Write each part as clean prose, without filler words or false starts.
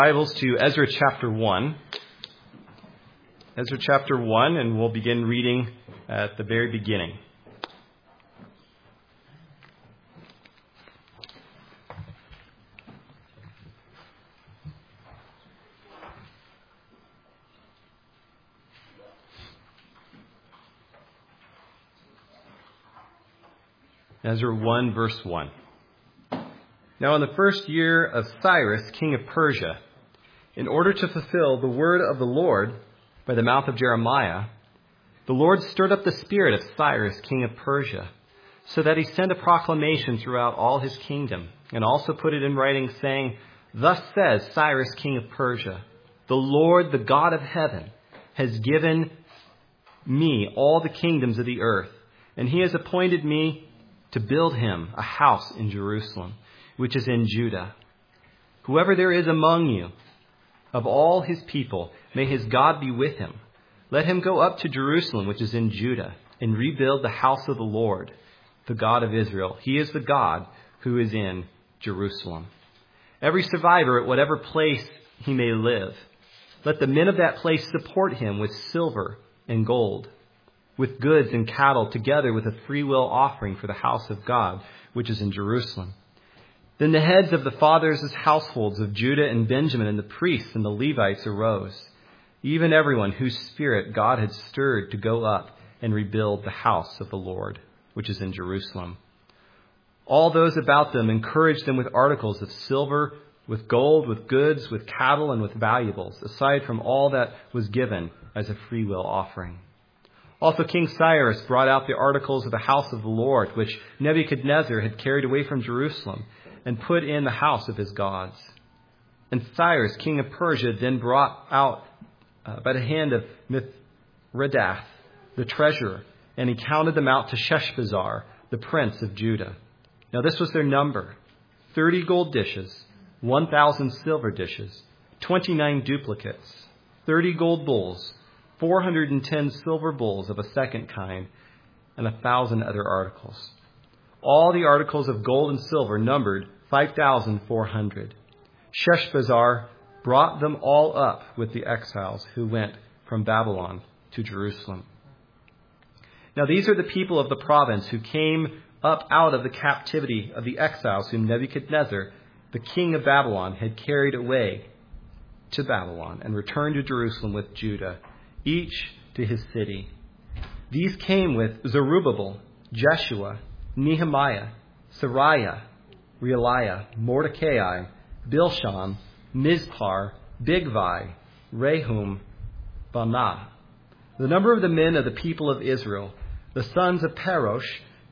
Bibles to Ezra chapter 1. Ezra chapter 1, and we'll begin reading at the very beginning. Ezra 1, verse 1. Now in the first year of Cyrus, king of Persia, in order to fulfill the word of the Lord by the mouth of Jeremiah, the Lord stirred up the spirit of Cyrus, king of Persia, so that he sent a proclamation throughout all his kingdom, and also put it in writing, saying, "Thus says Cyrus, king of Persia, the Lord, the God of heaven, has given me all the kingdoms of the earth, and he has appointed me to build him a house in Jerusalem, which is in Judah. Whoever there is among you, of all his people, may his God be with him. Let him go up to Jerusalem, which is in Judah, and rebuild the house of the Lord, the God of Israel. He is the God who is in Jerusalem. Every survivor at whatever place he may live, let the men of that place support him with silver and gold, with goods and cattle, together with a freewill offering for the house of God, which is in Jerusalem." Then the heads of the fathers' households of Judah and Benjamin and the priests and the Levites arose, even everyone whose spirit God had stirred to go up and rebuild the house of the Lord, which is in Jerusalem. All those about them encouraged them with articles of silver, with gold, with goods, with cattle, and with valuables, aside from all that was given as a freewill offering. Also King Cyrus brought out the articles of the house of the Lord, which Nebuchadnezzar had carried away from Jerusalem, and put in the house of his gods. And Cyrus, king of Persia, then brought out by the hand of Mithredath, the treasurer, and he counted them out to Sheshbazzar, the prince of Judah. Now this was their number: 30 gold dishes, 1,000 silver dishes, 29 duplicates, 30 gold bowls, 410 silver bowls of a second kind, and 1,000 other articles. All the articles of gold and silver numbered 5,400. Sheshbazzar brought them all up with the exiles who went from Babylon to Jerusalem. Now these are the people of the province who came up out of the captivity of the exiles whom Nebuchadnezzar, the king of Babylon, had carried away to Babylon and returned to Jerusalem with Judah, each to his city. These came with Zerubbabel, Jeshua, Nehemiah, Sariah, Realiah, Mordecai, Bilshan, Mizpar, Bigvai, Rehum, Baanah. The number of the men of the people of Israel, the sons of Parosh,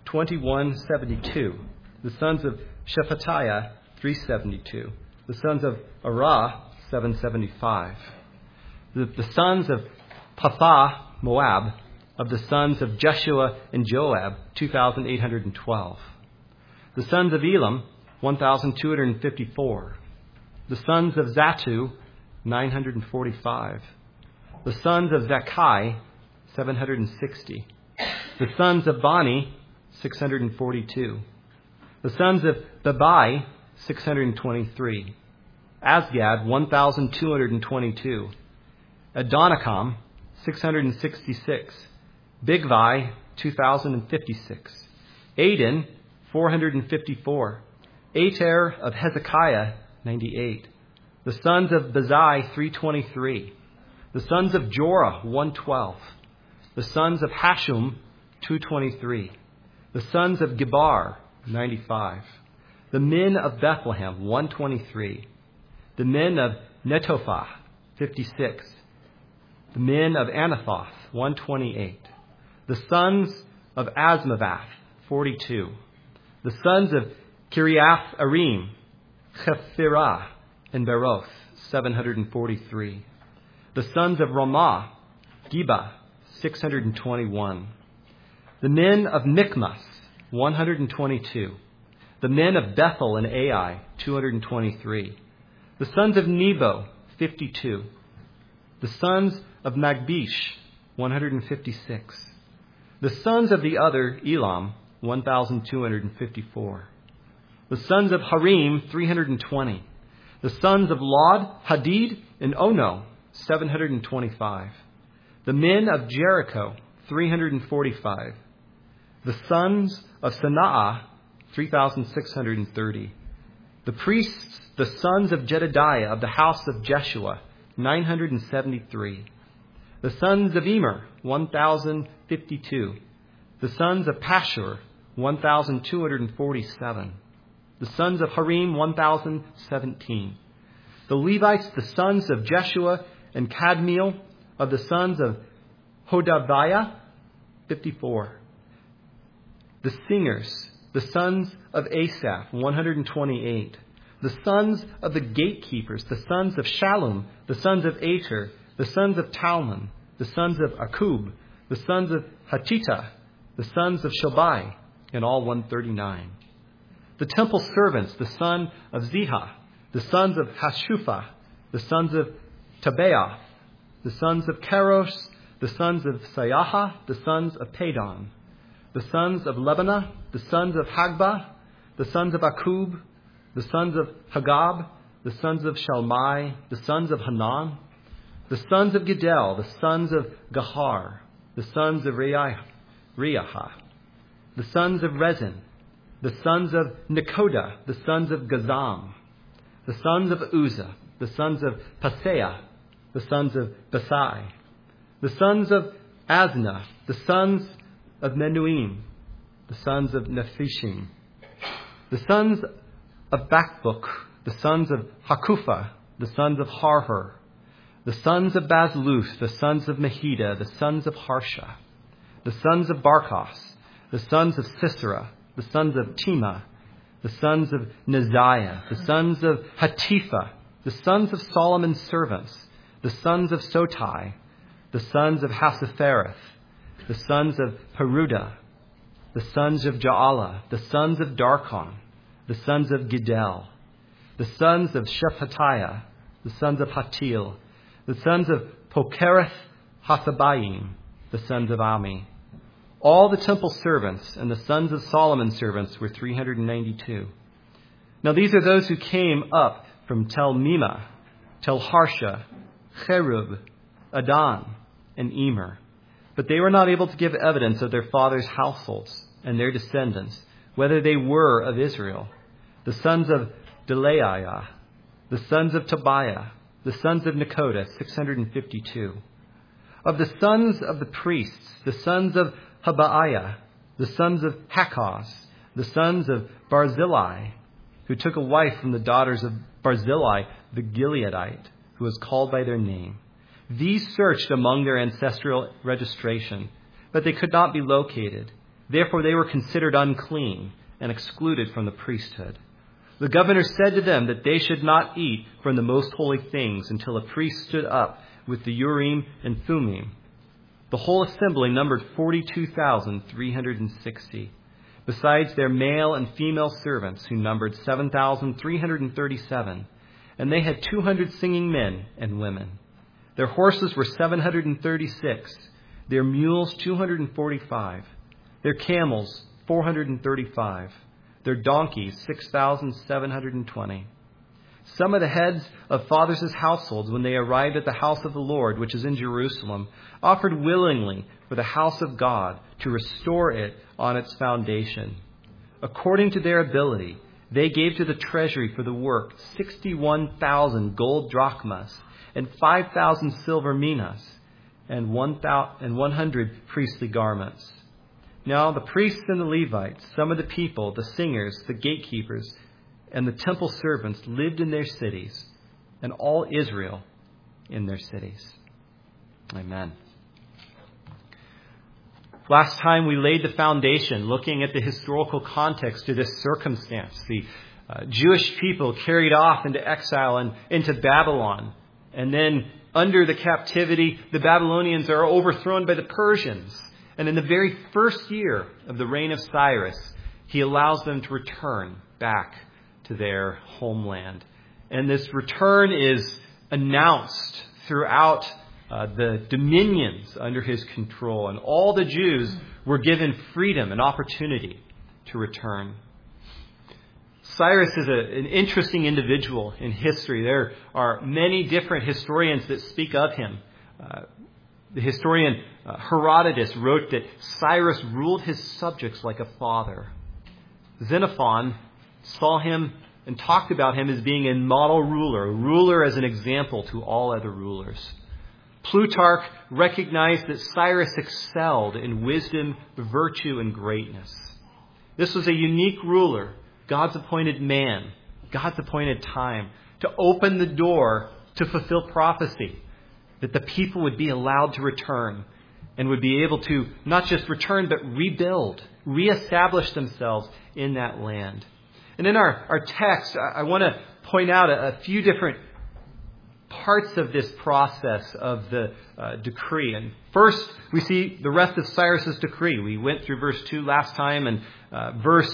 2172. The sons of Shephatiah, 372. The sons of Arah, 775. The sons of Pathah, Moab, of the sons of Jeshua and Joab, 2,812. The sons of Elam, 1,254. The sons of Zattu, 945. The sons of Zakkai, 760. The sons of Bani, 642. The sons of Babai, 623. Azgad, 1,222. Adonikam, 666. Bigvai, 2,056. Adin, 454. Ater of Hezekiah, 98. The sons of Bazai, 323. The sons of Jorah, 112. The sons of Hashum, 223. The sons of Gebar, 95. The men of Bethlehem, 123. The men of Netophah, 56. The men of Anathoth, 128. The sons of Azmaveth, 42. The sons of Kiriath Arim, Chephirah, and Beroth, 743. The sons of Ramah, Geba, 621. The men of Michmas, 122. The men of Bethel and Ai, 223. The sons of Nebo, 52. The sons of Magbish, 156. The sons of the other Elam, 1,254. The sons of Harim, 320. The sons of Lod, Hadid, and Ono, 725. The men of Jericho, 345. The sons of Sanaa, 3,630. The priests, the sons of Jedediah of the house of Jeshua, 973. The sons of Emer, 1,052. The sons of Pashur, 1,247. The sons of Harim, 1,017. The Levites, the sons of Jeshua and Kadmiel, of the sons of Hodaviah, 54. The singers, the sons of Asaph, 128. The sons of the gatekeepers, the sons of Shallum, the sons of Ater, the sons of Talmon, the sons of Akub, the sons of Hatita, the sons of Shobai, in all 139. The temple servants, the son of Ziha, the sons of Hashupha, the sons of Tabeah, the sons of Keros, the sons of Sayaha, the sons of Padon, the sons of Lebanah, the sons of Hagbah, the sons of Akub, the sons of Hagab, the sons of Shalmai, the sons of Hanan, the sons of Gidel, the sons of Gahar, the sons of Reaha, the sons of Rezin, the sons of Nekoda, the sons of Gazam, the sons of Uzzah, the sons of Paseah, the sons of Besai, the sons of Asna, the sons of Menuim, the sons of Nephishim, the sons of Bakbuk, the sons of Hakupha, the sons of Harhur, the sons of Bazluth, the sons of Mehida, the sons of Harsha, the sons of Barkos, the sons of Sisera, the sons of Tema, the sons of Neziah, the sons of Hatipha, the sons of Solomon's servants, the sons of Sotai, the sons of Hasaphereth, the sons of Peruda, the sons of Jaala, the sons of Darkon, the sons of Gidel, the sons of Shephatiah, the sons of Hatil, the sons of Pokereth Hasabayim, the sons of Ami. All the temple servants and the sons of Solomon's servants were 392. Now these are those who came up from Tel Mimah, Tel Harsha, Cherub, Adan, and Emer. But they were not able to give evidence of their fathers' households and their descendants, whether they were of Israel. The sons of Delaiah, the sons of Tobiah, the sons of Nekoda, 652. Of the sons of the priests, the sons of Habaiah, the sons of Hakaz, the sons of Barzillai, who took a wife from the daughters of Barzillai, the Gileadite, who was called by their name. These searched among their ancestral registration, but they could not be located. Therefore they were considered unclean and excluded from the priesthood. The governor said to them that they should not eat from the most holy things until a priest stood up with the Urim and Thummim. The whole assembly numbered 42,360, besides their male and female servants, who numbered 7,337, and they had 200 singing men and women. Their horses were 736, their mules 245, their camels 435, their donkeys 6,720. Some of the heads of fathers' households, when they arrived at the house of the Lord, which is in Jerusalem, offered willingly for the house of God to restore it on its foundation. According to their ability, they gave to the treasury for the work 61,000 gold drachmas and 5,000 silver minas and 100 priestly garments. Now the priests and the Levites, some of the people, the singers, the gatekeepers, and the temple servants lived in their cities, and all Israel in their cities. Amen. Last time we laid the foundation, looking at the historical context to this circumstance. The Jewish people carried off into exile and into Babylon. And then under the captivity, the Babylonians are overthrown by the Persians. And in the very first year of the reign of Cyrus, he allows them to return back to their homeland. And this return is announced throughout the dominions under his control. And all the Jews were given freedom and opportunity to return. Cyrus is an interesting individual in history. There are many different historians that speak of him. The historian Herodotus wrote that Cyrus ruled his subjects like a father. Xenophon saw him and talked about him as being a model ruler, a ruler as an example to all other rulers. Plutarch recognized that Cyrus excelled in wisdom, virtue, and greatness. This was a unique ruler, God's appointed man, God's appointed time, to open the door to fulfill prophecy, that the people would be allowed to return and would be able to not just return, but rebuild, reestablish themselves in that land. And in our text, I want to point out a few different parts of this process of the decree. And first, we see the rest of Cyrus's decree. We went through verse 2 last time, and verse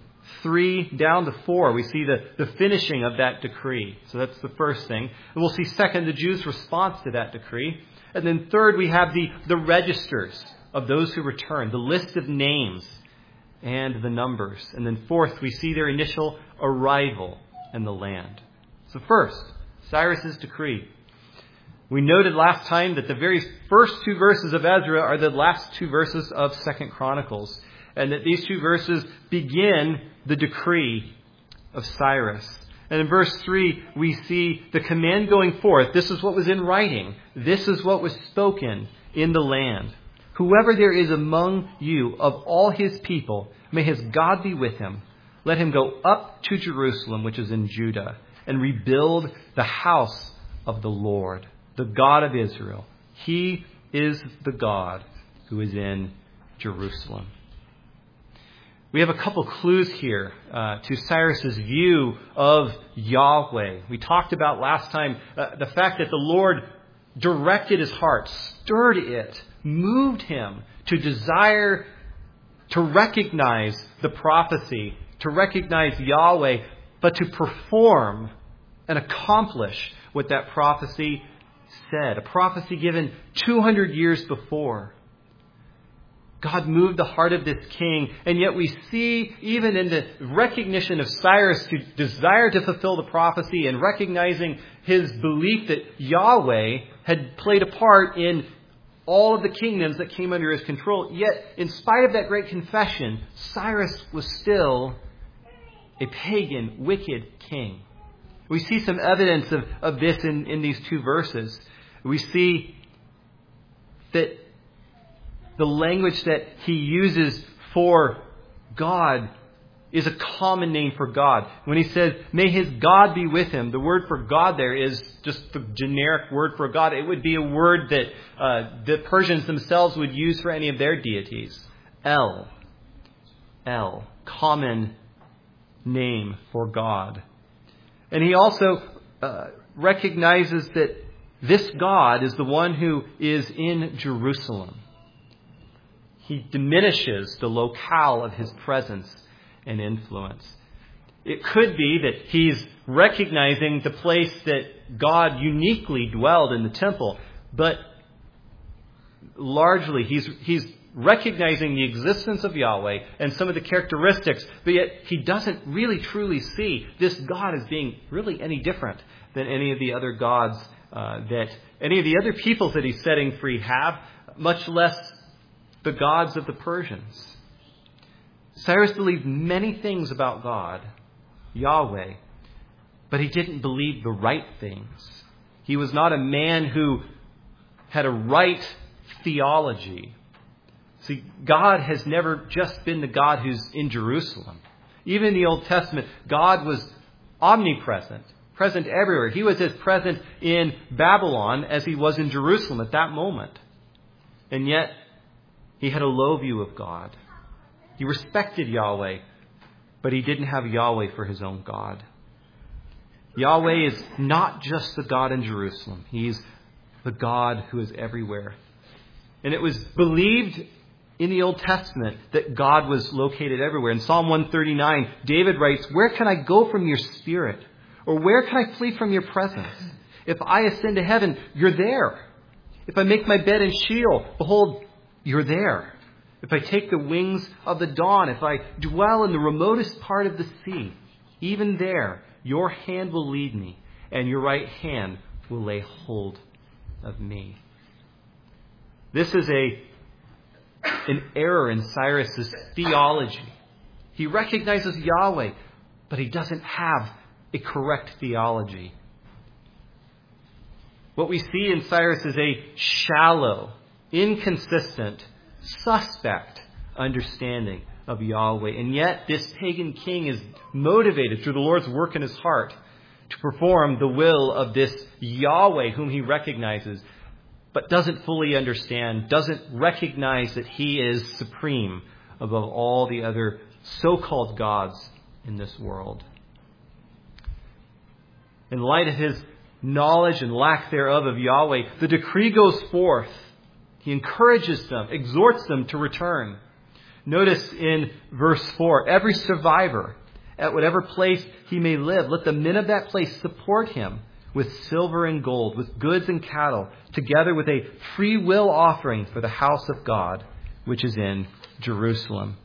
3 down to 4, we see the finishing of that decree. So that's the first thing. And we'll see second, the Jews' response to that decree. And then third, we have the registers of those who return, the list of names and the numbers. And then fourth, we see their initial arrival in the land. So first, Cyrus's decree. We noted last time that the very first two verses of Ezra are the last two verses of 2 Chronicles, and that these two verses begin the decree of Cyrus. And in verse 3, we see the command going forth. This is what was in writing. This is what was spoken in the land. Whoever there is among you of all his people, may his God be with him. Let him go up to Jerusalem, which is in Judah, and rebuild the house of the Lord, the God of Israel. He is the God who is in Jerusalem. We have a couple clues here to Cyrus's view of Yahweh. We talked about last time the fact that the Lord directed his heart, stirred it, moved him to desire to recognize the prophecy, to recognize Yahweh, but to perform and accomplish what that prophecy said. A prophecy given 200 years before. God moved the heart of this king, and yet we see, even in the recognition of Cyrus to desire to fulfill the prophecy and recognizing his belief that Yahweh had played a part in all of the kingdoms that came under his control, yet in spite of that great confession, Cyrus was still a pagan, wicked king. We see some evidence of this in these two verses. We see that the language that he uses for God is a common name for God. When he says, may his God be with him, the word for God there is just the generic word for God. It would be a word that the Persians themselves would use for any of their deities. El, common name for God. And he also recognizes that this God is the one who is in Jerusalem. He diminishes the locale of his presence and influence. It could be that he's recognizing the place that God uniquely dwelled in the temple, but largely he's recognizing the existence of Yahweh and some of the characteristics, but yet he doesn't really truly see this God as being really any different than any of the other gods that any of the other peoples that he's setting free have, much less the gods of the Persians. Cyrus believed many things about God, Yahweh, but he didn't believe the right things. He was not a man who had a right theology. See, God has never just been the God who's in Jerusalem. Even in the Old Testament, God was omnipresent, present everywhere. He was as present in Babylon as he was in Jerusalem at that moment. And yet, he had a low view of God. He respected Yahweh, but he didn't have Yahweh for his own God. Yahweh is not just the God in Jerusalem. He's the God who is everywhere. And it was believed in the Old Testament that God was located everywhere. In Psalm 139, David writes, "Where can I go from your spirit? Or where can I flee from your presence? If I ascend to heaven, you're there. If I make my bed in Sheol, behold, you're there. If I take the wings of the dawn, if I dwell in the remotest part of the sea, Even there, your hand will lead me, and your right hand will lay hold of me. This is an error in Cyrus's theology. He recognizes Yahweh, but he doesn't have a correct theology. What we see in Cyrus is a shallow, inconsistent, suspect understanding of Yahweh. And yet this pagan king is motivated through the Lord's work in his heart to perform the will of this Yahweh whom he recognizes, but doesn't fully understand, doesn't recognize that he is supreme above all the other so-called gods in this world. In light of his knowledge and lack thereof of Yahweh, the decree goes forth. He encourages them, exhorts them to return. Notice in verse 4, every survivor, at whatever place he may live, let the men of that place support him with silver and gold, with goods and cattle, together with a free will offering for the house of God, which is in Jerusalem.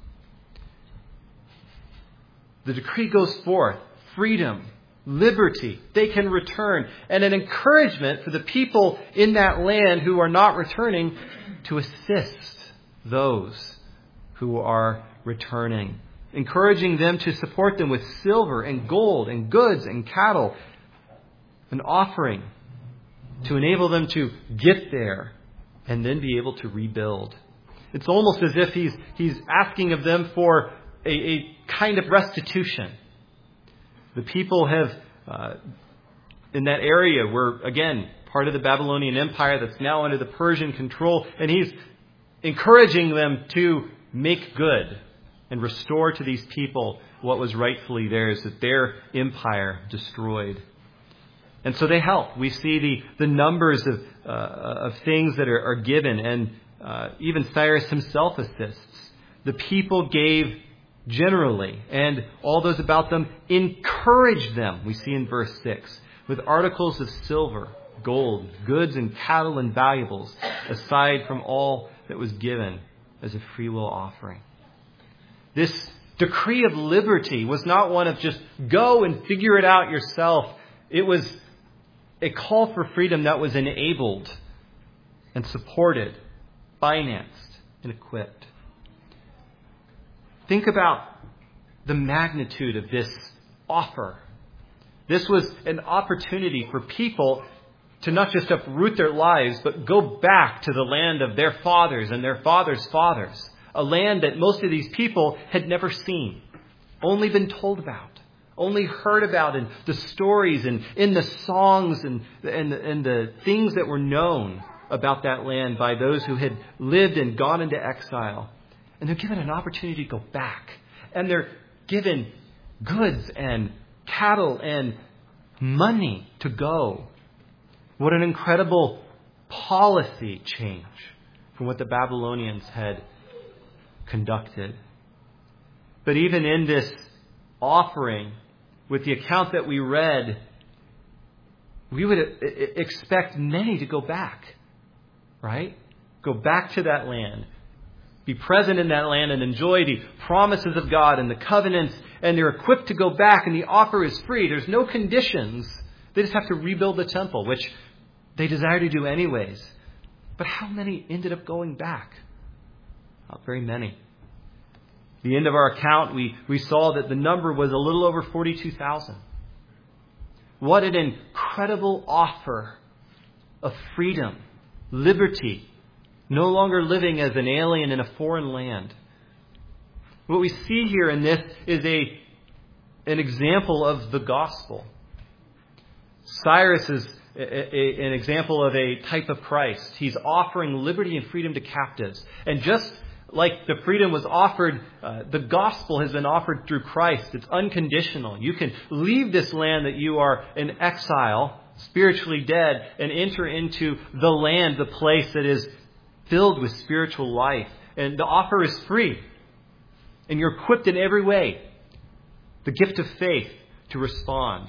The decree goes forth, freedom, liberty, they can return, and an encouragement for the people in that land who are not returning to assist those who are returning, encouraging them to support them with silver and gold and goods and cattle, an offering to enable them to get there and then be able to rebuild. It's almost as if he's asking of them for a kind of restitution. The people have, in that area, were, again, part of the Babylonian Empire that's now under the Persian control. And he's encouraging them to make good and restore to these people what was rightfully theirs, that their empire destroyed. And so they help. We see the numbers of things that are given. And even Cyrus himself assists. The people gave generally, and all those about them encouraged them, we see in verse 6, with articles of silver, gold, goods and cattle and valuables, aside from all that was given as a free will offering. This decree of liberty was not one of just go and figure it out yourself. It was a call for freedom that was enabled and supported, financed, and equipped. Think about the magnitude of this offer. This was an opportunity for people to not just uproot their lives, but go back to the land of their fathers and their fathers' fathers. A land that most of these people had never seen, only been told about, only heard about in the stories and in the songs and the things that were known about that land by those who had lived and gone into exile. And they're given an opportunity to go back. And they're given goods and cattle and money to go. What an incredible policy change from what the Babylonians had conducted. But even in this offering, with the account that we read, we would expect many to go back, right? Go back to that land. Be present in that land and enjoy the promises of God and the covenants. And they're equipped to go back, and the offer is free. There's no conditions. They just have to rebuild the temple, which they desire to do anyways. But how many ended up going back? Not very many. At the end of our account, we saw that the number was a little over 42,000. What an incredible offer of freedom, liberty, no longer living as an alien in a foreign land. What we see here in this is an example of the gospel. Cyrus is an example of a type of Christ. He's offering liberty and freedom to captives. And just like the freedom was offered, the gospel has been offered through Christ. It's unconditional. You can leave this land that you are in exile, spiritually dead, and enter into the land, the place that is filled with spiritual life. And the offer is free. And you're equipped in every way. The gift of faith to respond.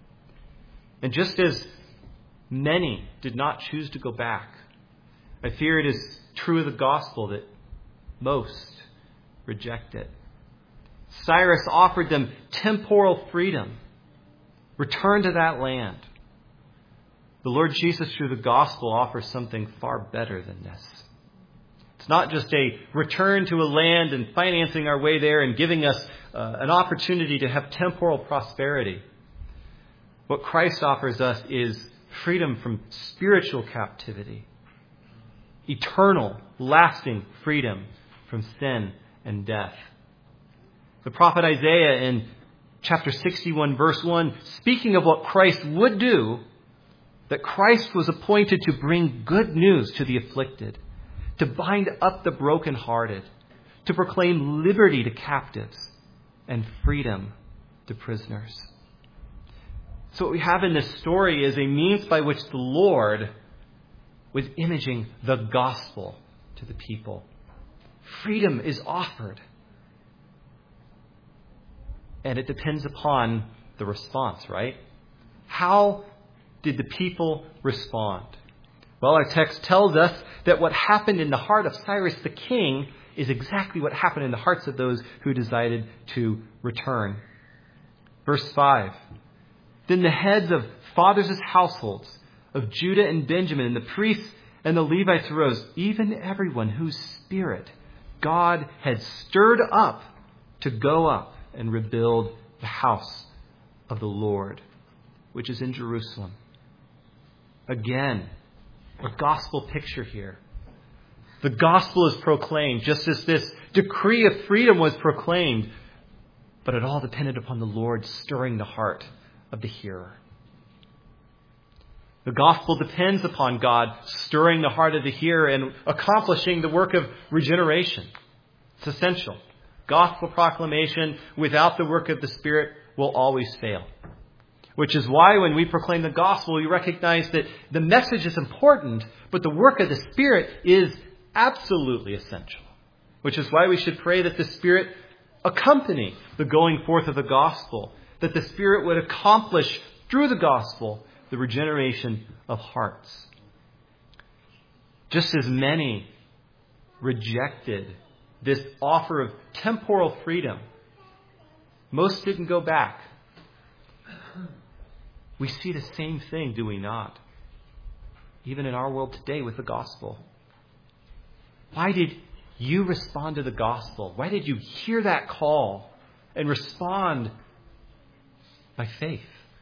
And just as many did not choose to go back, I fear it is true of the gospel that most reject it. Cyrus offered them temporal freedom. Return to that land. The Lord Jesus, through the gospel, offers something far better than this. It's not just a return to a land and financing our way there and giving us an opportunity to have temporal prosperity. What Christ offers us is freedom from spiritual captivity. Eternal, lasting freedom from sin and death. The prophet Isaiah in chapter 61, verse 1, speaking of what Christ would do, that Christ was appointed to bring good news to the afflicted, to bind up the brokenhearted, to proclaim liberty to captives and freedom to prisoners. So what we have in this story is a means by which the Lord was imaging the gospel to the people. Freedom is offered. And it depends upon the response, right? How did the people respond? Well, our text tells us that what happened in the heart of Cyrus the king is exactly what happened in the hearts of those who decided to return. Verse 5. Then the heads of fathers' households of Judah and Benjamin, and the priests and the Levites arose, even everyone whose spirit God had stirred up to go up and rebuild the house of the Lord, which is in Jerusalem. Again, a gospel picture here. The gospel is proclaimed, just as this decree of freedom was proclaimed, but it all depended upon the Lord stirring the heart of the hearer. The gospel depends upon God stirring the heart of the hearer and accomplishing the work of regeneration. It's essential. Gospel proclamation without the work of the Spirit will always fail. Which is why when we proclaim the gospel, we recognize that the message is important, but the work of the Spirit is absolutely essential. Which is why we should pray that the Spirit accompany the going forth of the gospel, that the Spirit would accomplish through the gospel the regeneration of hearts. Just as many rejected this offer of temporal freedom, most didn't go back. We see the same thing, do we not? Even in our world today with the gospel. Why did you respond to the gospel? Why did you hear that call and respond by faith?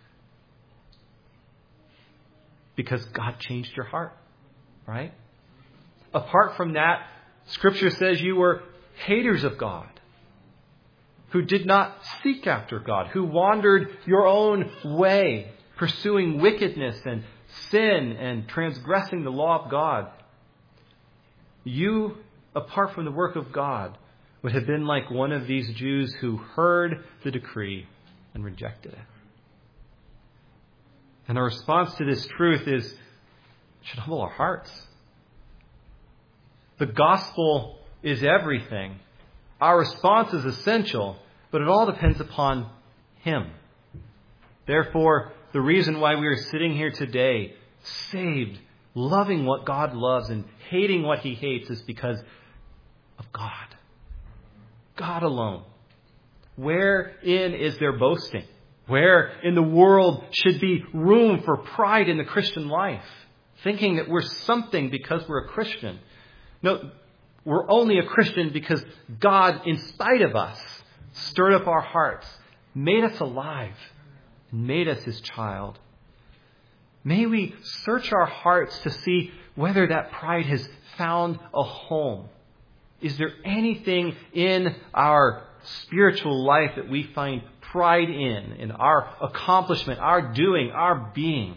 Because God changed your heart, right? Apart from that, Scripture says you were haters of God, who did not seek after God, who wandered your own way, pursuing wickedness and sin and transgressing the law of God. You, apart from the work of God, would have been like one of these Jews who heard the decree and rejected it. And our response to this truth is, it should humble our hearts. The gospel is everything. Our response is essential, but it all depends upon Him. Therefore, the reason why we are sitting here today, saved, loving what God loves and hating what He hates, is because of God. God alone. Wherein is there boasting? Where in the world should be room for pride in the Christian life? Thinking that we're something because we're a Christian. No, we're only a Christian because God, in spite of us, stirred up our hearts, made us alive, and made us His child. May we search our hearts to see whether that pride has found a home. Is there anything in our spiritual life that we find pride in our accomplishment, our doing, our being?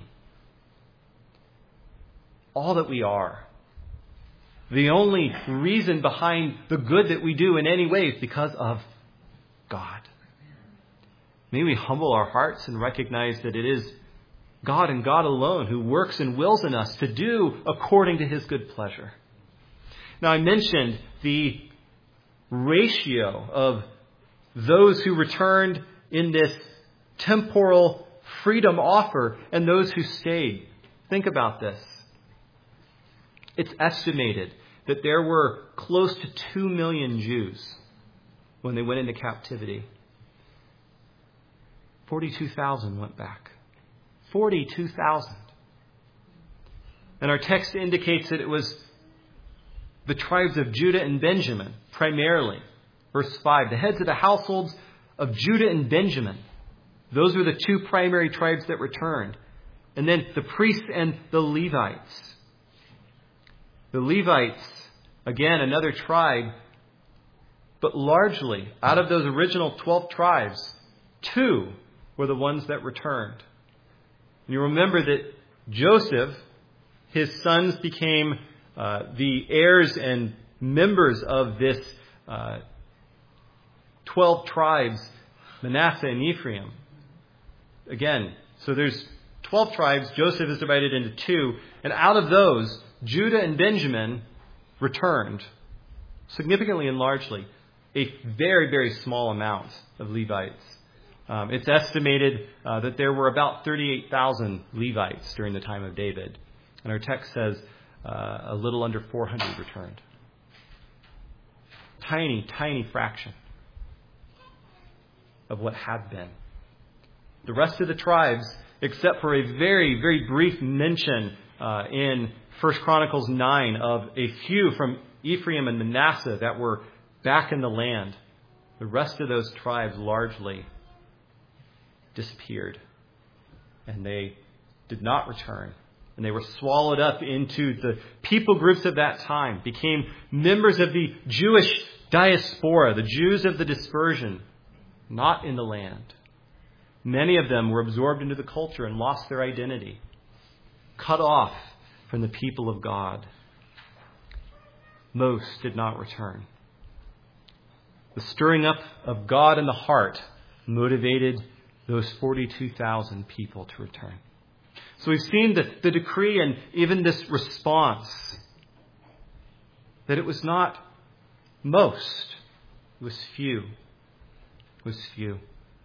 All that we are. The only reason behind the good that we do in any way is because of God. May we humble our hearts and recognize that it is God and God alone who works and wills in us to do according to His good pleasure. Now, I mentioned the ratio of those who returned in this temporal freedom offer and those who stayed. Think about this. It's estimated that there were close to 2 million Jews when they went into captivity. 42,000 went back. 42,000. And our text indicates that it was the tribes of Judah and Benjamin, primarily. Verse 5, the heads of the households of Judah and Benjamin. Those were the two primary tribes that returned. And then the priests and the Levites. The Levites, again, another tribe. But largely, out of those original 12 tribes, 2 were the ones that returned. And you remember that Joseph, his sons became the heirs and members of this 12 tribes, Manasseh and Ephraim. Again, so there's 12 tribes. Joseph is divided into 2. And out of those, Judah and Benjamin returned significantly and largely. A very, very small amount of Levites. It's estimated that there were about 38,000 Levites during the time of David. And our text says a little under 400 returned. Tiny, tiny fraction of what had been. The rest of the tribes, except for a very, very brief mention in 1 Chronicles 9 of a few from Ephraim and Manasseh that were back in the land, the rest of those tribes largely disappeared. And they did not return. And they were swallowed up into the people groups of that time, became members of the Jewish diaspora, the Jews of the dispersion, not in the land. Many of them were absorbed into the culture and lost their identity, cut off from the people of God. Most did not return. The stirring up of God in the heart motivated those 42,000 people to return. So we've seen the decree and even this response, that it was not most, it was few. It was few.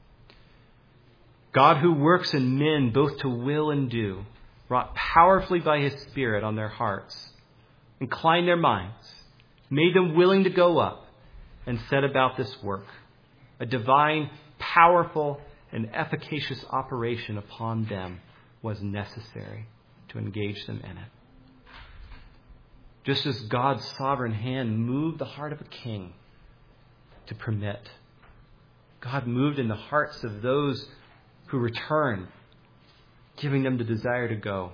God, who works in men both to will and do, wrought powerfully by His Spirit on their hearts, inclined their minds, made them willing to go up, and set about this work. A divine, powerful, and efficacious operation upon them was necessary to engage them in it. Just as God's sovereign hand moved the heart of a king to permit, God moved in the hearts of those who return, giving them the desire to go.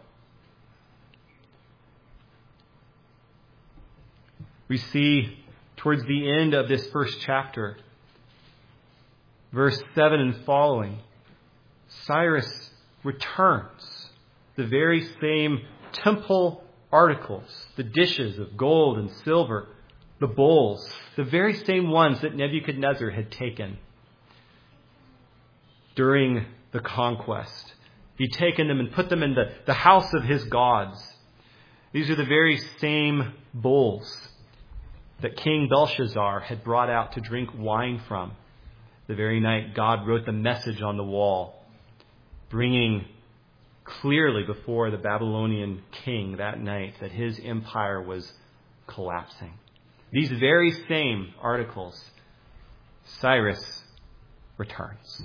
We see towards the end of this first chapter, verse 7 and following, Cyrus returns the very same temple articles, the dishes of gold and silver, the bowls, the very same ones that Nebuchadnezzar had taken during the conquest. He'd taken them and put them in the house of his gods. These are the very same bowls that King Belshazzar had brought out to drink wine from. The very night God wrote the message on the wall, bringing clearly before the Babylonian king that night that his empire was collapsing. These very same articles, Cyrus returns.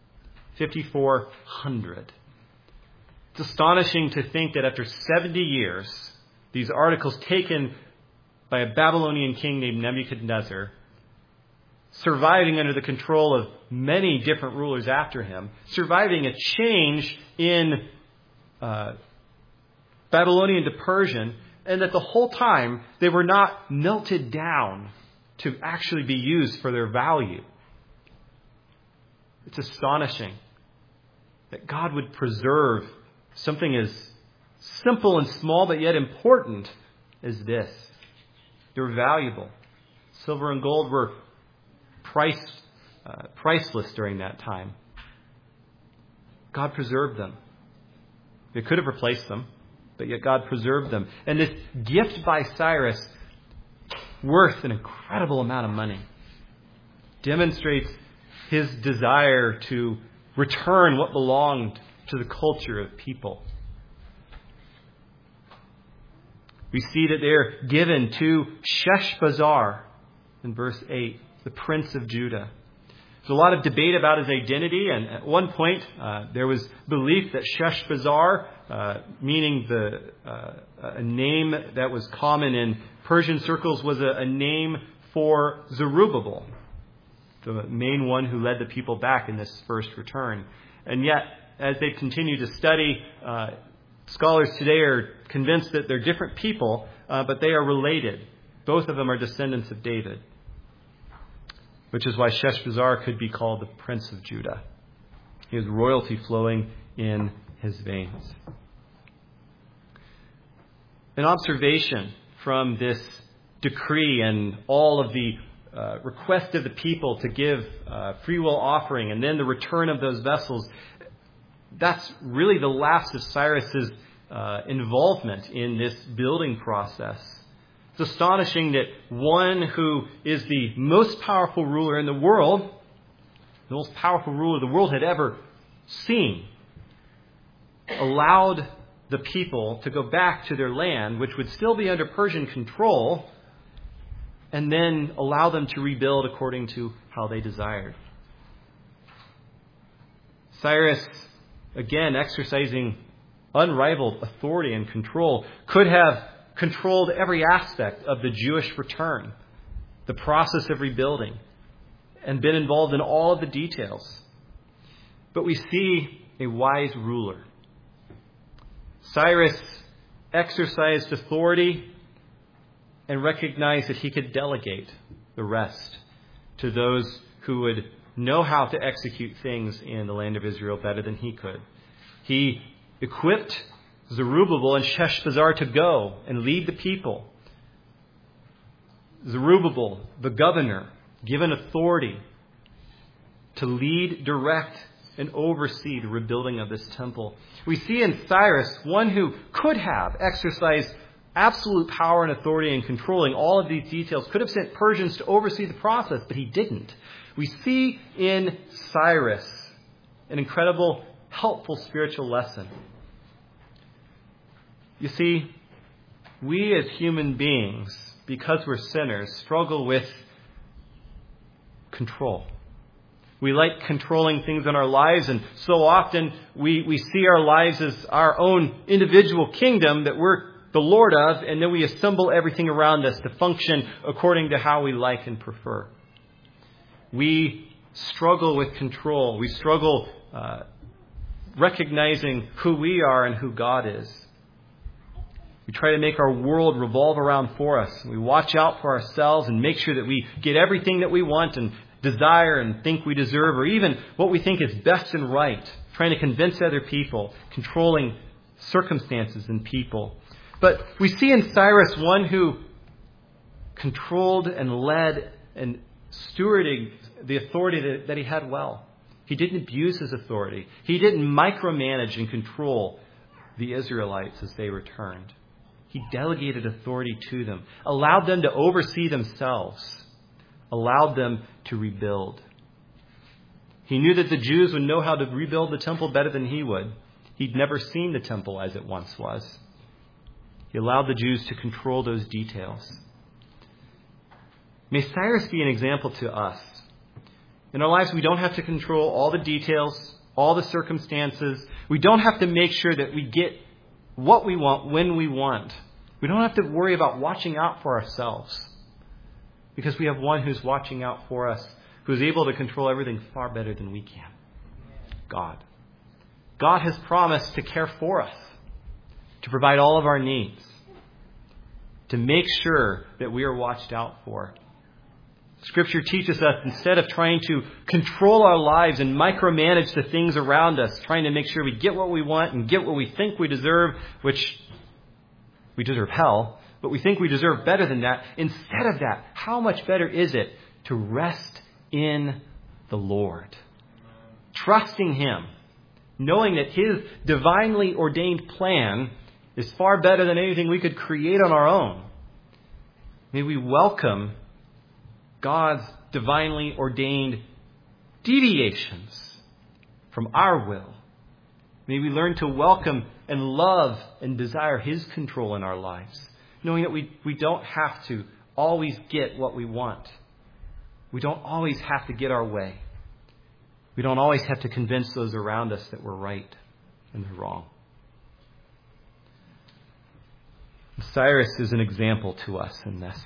5,400. It's astonishing to think that after 70 years, these articles taken by a Babylonian king named Nebuchadnezzar, surviving under the control of many different rulers after him, surviving a change in Babylonian to Persian, and that the whole time they were not melted down to actually be used for their value. It's astonishing that God would preserve something as simple and small but yet important as this. They were valuable. Silver and gold were priceless during that time. God preserved them. They could have replaced them, but yet God preserved them. And this gift by Cyrus, worth an incredible amount of money, demonstrates his desire to return what belonged to the culture of people. We see that they're given to Sheshbazzar in verse 8. the Prince of Judah. There's a lot of debate about his identity, and at one point there was belief that Sheshbazzar, meaning a name that was common in Persian circles, was a name for Zerubbabel, the main one who led the people back in this first return. And yet, as they continue to study, scholars today are convinced that they're different people, but they are related. Both of them are descendants of David, which is why Sheshbazzar could be called the Prince of Judah. He has royalty flowing in his veins. An observation from this decree and all of the request of the people to give free will offering and then the return of those vessels, that's really the last of Cyrus's involvement in this building process. It's astonishing that one who is the most powerful ruler in the world, the most powerful ruler the world had ever seen, allowed the people to go back to their land, which would still be under Persian control, and then allow them to rebuild according to how they desired. Cyrus, again, exercising unrivaled authority and control, could have controlled every aspect of the Jewish return, the process of rebuilding, and been involved in all of the details. But we see a wise ruler. Cyrus exercised authority and recognized that he could delegate the rest to those who would know how to execute things in the land of Israel better than he could. He equipped Zerubbabel and Sheshbazzar to go and lead the people. Zerubbabel, the governor, given authority to lead, direct, and oversee the rebuilding of this temple. We see in Cyrus one who could have exercised absolute power and authority in controlling all of these details, could have sent Persians to oversee the process, but he didn't. We see in Cyrus an incredible, helpful spiritual lesson. You see, we as human beings, because we're sinners, struggle with control. We like controlling things in our lives, and so often we see our lives as our own individual kingdom that we're the Lord of, and then we assemble everything around us to function according to how we like and prefer. We struggle with control. We struggle recognizing who we are and who God is. We try to make our world revolve around for us. We watch out for ourselves and make sure that we get everything that we want and desire and think we deserve, or even what we think is best and right, trying to convince other people, controlling circumstances and people. But we see in Cyrus one who controlled and led and stewarded the authority that he had well. He didn't abuse his authority. He didn't micromanage and control the Israelites as they returned. He delegated authority to them, allowed them to oversee themselves, allowed them to rebuild. He knew that the Jews would know how to rebuild the temple better than he would. He'd never seen the temple as it once was. He allowed the Jews to control those details. May Cyrus be an example to us. In our lives, we don't have to control all the details, all the circumstances. We don't have to make sure that we get what we want when we want. We don't have to worry about watching out for ourselves, because we have one who's watching out for us, who's able to control everything far better than we can. God. God has promised to care for us, to provide all of our needs, to make sure that we are watched out for. Scripture teaches us, instead of trying to control our lives and micromanage the things around us, trying to make sure we get what we want and get what we think we deserve, which we deserve hell, but we think we deserve better than that. Instead of that, how much better is it to rest in the Lord, trusting Him, knowing that His divinely ordained plan is far better than anything we could create on our own. May we welcome God's divinely ordained deviations from our will. May we learn to welcome and love and desire His control in our lives, knowing that we don't have to always get what we want. We don't always have to get our way. We don't always have to convince those around us that we're right and they're wrong. Cyrus is an example to us in this.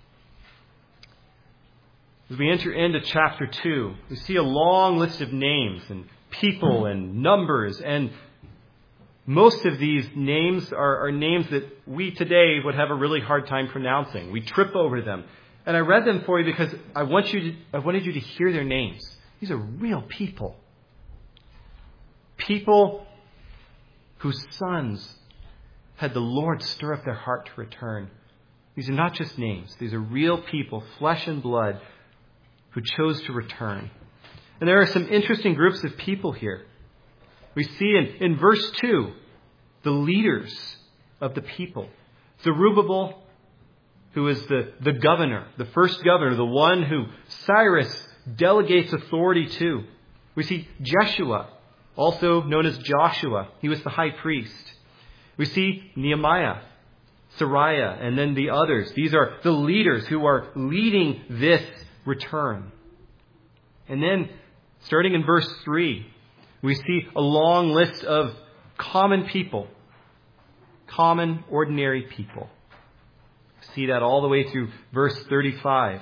As we enter into chapter 2, we see a long list of names and people and numbers, and most of these names are names that we today would have a really hard time pronouncing. We trip over them. And I read them for you because I wanted you to hear their names. These are real people. People whose sons had the Lord stir up their heart to return. These are not just names. These are real people, flesh and blood, who chose to return. And there are some interesting groups of people here. We see in verse 2, the leaders of the people. Zerubbabel, who is the governor, the first governor, the one who Cyrus delegates authority to. We see Jeshua, also known as Joshua. He was the high priest. We see Nehemiah, Sariah, and then the others. These are the leaders who are leading this return. And then, starting in verse 3, we see a long list of common people. Common, ordinary people. See that all the way through verse 35.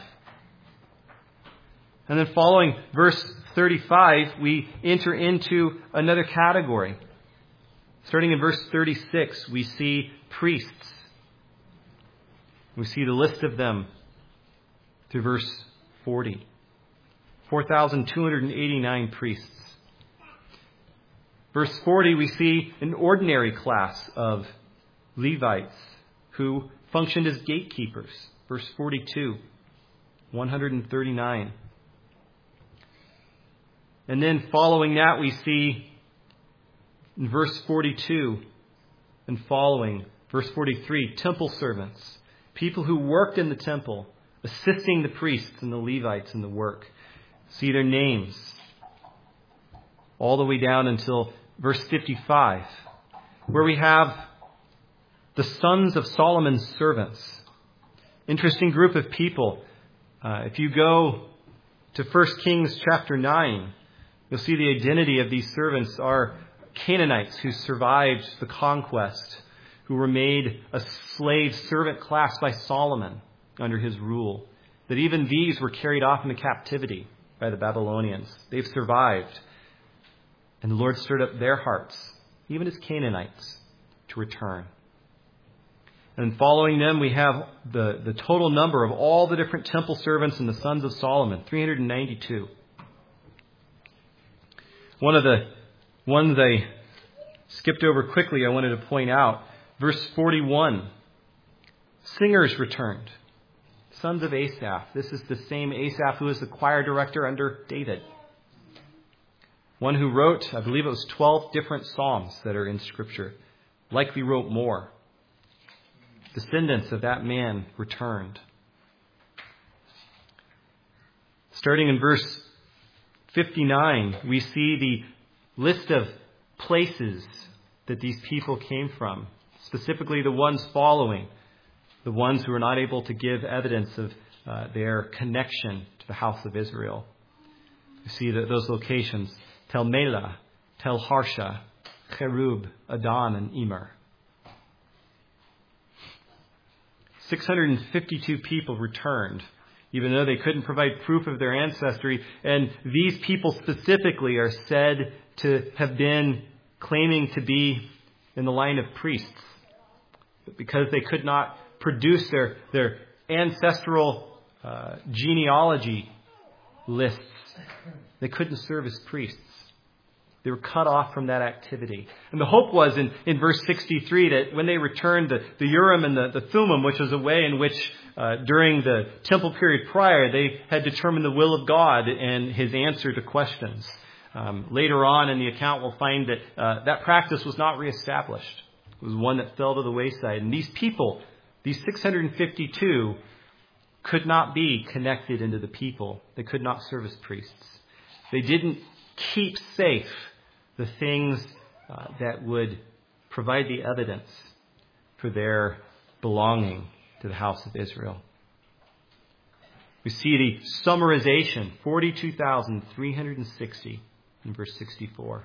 And then following verse 35, we enter into another category. Starting in verse 36, we see priests. We see the list of them through verse 40. 4,289 priests. Verse 40, we see an ordinary class of Levites who functioned as gatekeepers. Verse 42, 139. And then following that, we see in verse 42 and following, verse 43, temple servants, people who worked in the temple, assisting the priests and the Levites in the work. See their names all the way down until verse 55, where we have the sons of Solomon's servants. Interesting group of people. If you go to 1 Kings chapter 9, you'll see the identity of these servants are Canaanites who survived the conquest, who were made a slave servant class by Solomon under his rule. That even these were carried off into captivity by the Babylonians. They've survived. And the Lord stirred up their hearts, even as Canaanites, to return. And following them, we have the total number of all the different temple servants and the sons of Solomon, 392. One of the ones I skipped over quickly, I wanted to point out, verse 41, singers returned, sons of Asaph. This is the same Asaph who was the choir director under David. One who wrote, I believe it was 12 different psalms that are in Scripture, likely wrote more. Descendants of that man returned. Starting in verse 59, we see the list of places that these people came from, specifically the ones following, the ones who were not able to give evidence of their connection to the house of Israel. You see that those locations, Tel Melah, Tel Harsha, Cherub, Adon, and Immer. 652 people returned, even though they couldn't provide proof of their ancestry. And these people specifically are said to have been claiming to be in the line of priests. But because they could not produce their ancestral genealogy lists, they couldn't serve as priests. They were cut off from that activity. And the hope was in verse 63 that when they returned, the Urim and the Thummim, which was a way in which during the temple period prior, they had determined the will of God and His answer to questions. Later on in the account, we'll find that that practice was not reestablished. It was one that fell to the wayside. And these people, these 652, could not be connected into the people. They could not serve as priests. They didn't keep safe the things that would provide the evidence for their belonging to the house of Israel. We see the summarization, 42,360 in verse 64.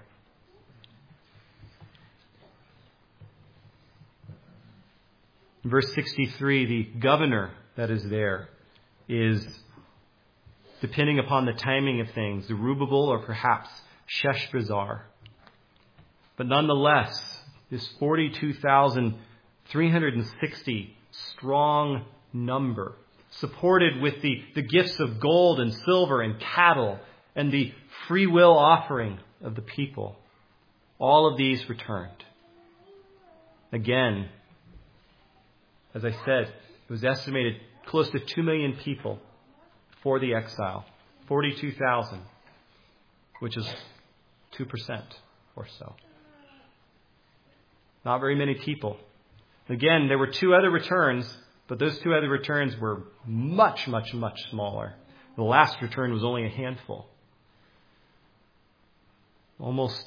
In verse 63, the governor that is there is, depending upon the timing of things, Zerubbabel or perhaps Sheshbazzar. But nonetheless, this 42,360 strong number, supported with the gifts of gold and silver and cattle and the free will offering of the people, all of these returned. Again, as I said, it was estimated close to 2 million people for the exile. 42,000, which is 2% or so. Not very many people. Again, there were 2 other returns, but those 2 other returns were much, much, much smaller. The last return was only a handful. Almost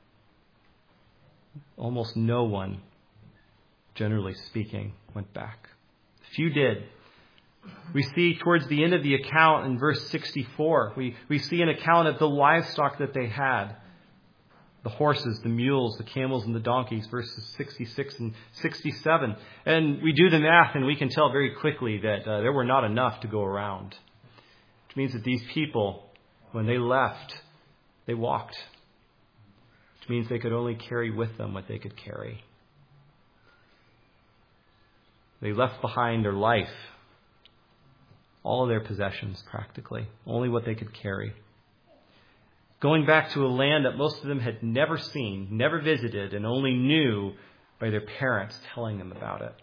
no one, generally speaking, went back. Few did. We see towards the end of the account in verse 64, we see an account of the livestock that they had. The horses, the mules, the camels, and the donkeys, verses 66 and 67. And we do the math and we can tell very quickly that there were not enough to go around. Which means that these people, when they left, they walked. Which means they could only carry with them what they could carry. They left behind their life, all of their possessions practically, only what they could carry. Going back to a land that most of them had never seen, never visited, and only knew by their parents telling them about it.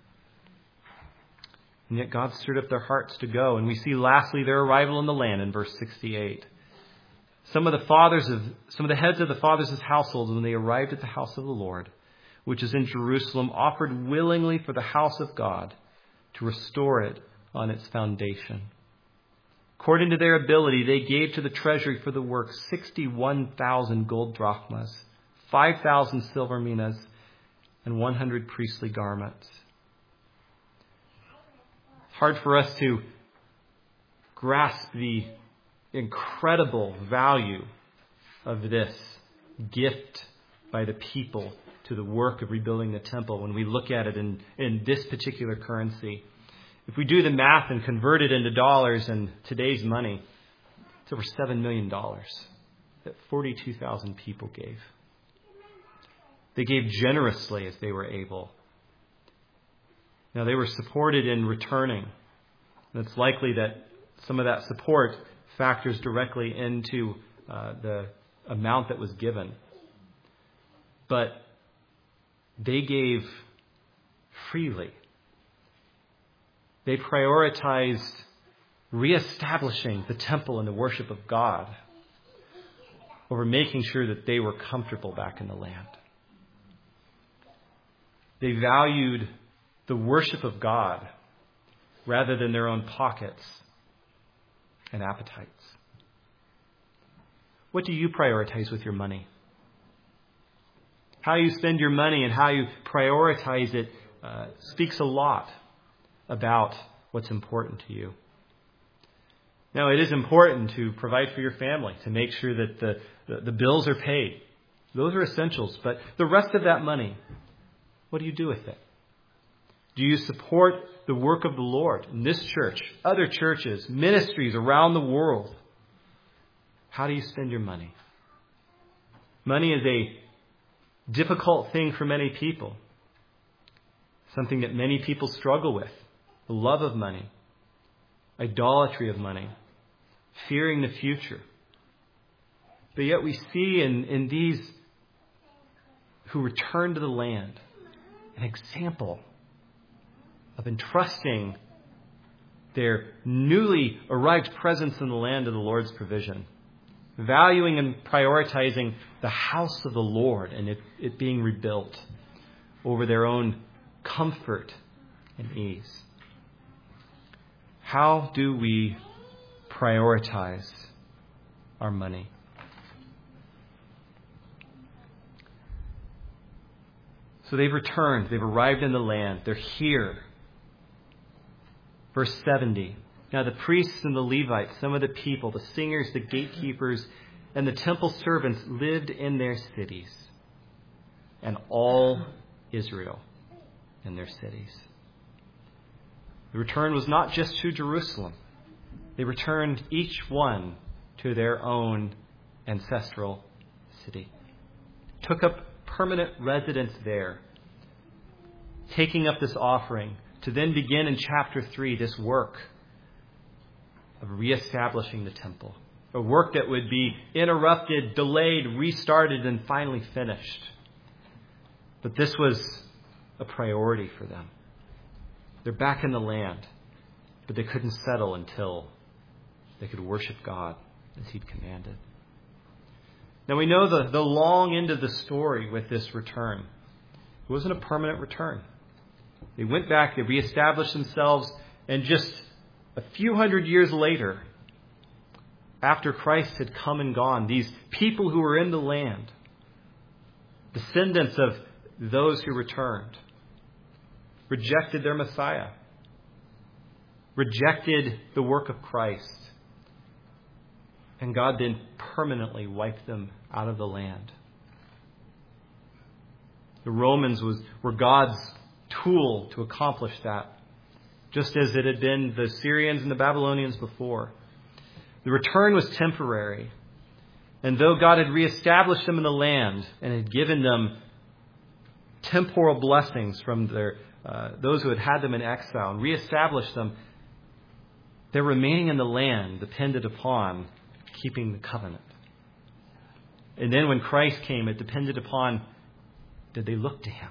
And yet God stirred up their hearts to go. And we see lastly their arrival in the land in verse 68. Some of the heads of the fathers' households, when they arrived at the house of the Lord, which is in Jerusalem, offered willingly for the house of God to restore it on its foundation. According to their ability, they gave to the treasury for the work 61,000 gold drachmas, 5,000 silver minas, and 100 priestly garments. It's hard for us to grasp the incredible value of this gift by the people to the work of rebuilding the temple when we look at it in this particular currency. If we do the math and convert it into dollars and today's money, it's over $7 million that 42,000 people gave. They gave generously as they were able. Now, they were supported in returning. And it's likely that some of that support factors directly into the amount that was given. But they gave freely. They prioritized reestablishing the temple and the worship of God over making sure that they were comfortable back in the land. They valued the worship of God rather than their own pockets and appetites. What do you prioritize with your money? How you spend your money and how you prioritize it speaks a lot about what's important to you. Now, it is important to provide for your family, to make sure that the bills are paid. Those are essentials. But the rest of that money, what do you do with it? Do you support the work of the Lord in this church, other churches, ministries around the world? How do you spend your money? Money is a difficult thing for many people. Something that many people struggle with. The love of money. Idolatry of money. Fearing the future. But yet we see in these who return to the land an example of entrusting their newly arrived presence in the land to the Lord's provision. Valuing and prioritizing the house of the Lord and it being rebuilt over their own comfort and ease. How do we prioritize our money? So they've returned. They've arrived in the land. They're here. Verse 70. Now the priests and the Levites, some of the people, the singers, the gatekeepers, and the temple servants lived in their cities, and all Israel in their cities. The return was not just to Jerusalem. They returned each one to their own ancestral city. Took up permanent residence there, taking up this offering to then begin in chapter 3 this work of reestablishing the temple. A work that would be interrupted, delayed, restarted, and finally finished. But this was a priority for them. They're back in the land, but they couldn't settle until they could worship God as He'd commanded. Now we know the long end of the story with this return. It wasn't a permanent return. They went back, they reestablished themselves, and just a few hundred years later, after Christ had come and gone, these people who were in the land, descendants of those who returned, rejected their Messiah, rejected the work of Christ, and God then permanently wiped them out of the land. The Romans were God's tool to accomplish that, just as it had been the Syrians and the Babylonians before. The return was temporary, and though God had reestablished them in the land and had given them temporal blessings from those who had them in exile and reestablished them, their remaining in the land depended upon keeping the covenant. And then when Christ came, it depended upon, did they look to Him?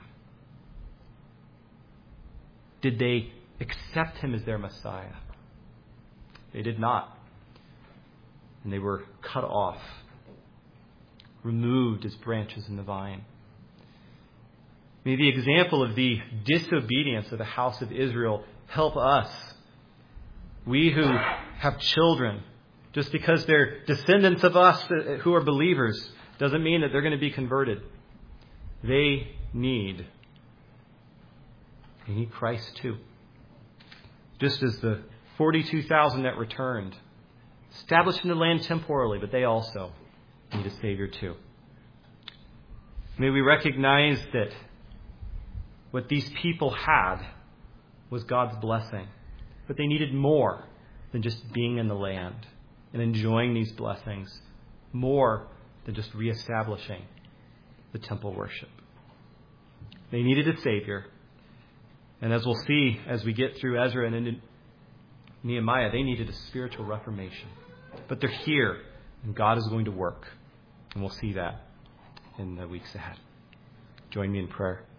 Did they accept Him as their Messiah? They did not. And they were cut off, removed as branches in the vine. May the example of the disobedience of the house of Israel help us. We who have children, just because they're descendants of us who are believers, doesn't mean that they're going to be converted. They need Christ too. Just as the 42,000 that returned, established in the land temporally, but they also need a Savior too. May we recognize that what these people had was God's blessing, but they needed more than just being in the land and enjoying these blessings, more than just reestablishing the temple worship. They needed a Savior, and as we'll see as we get through Ezra and into Nehemiah, they needed a spiritual reformation. But they're here, and God is going to work. And we'll see that in the weeks ahead. Join me in prayer.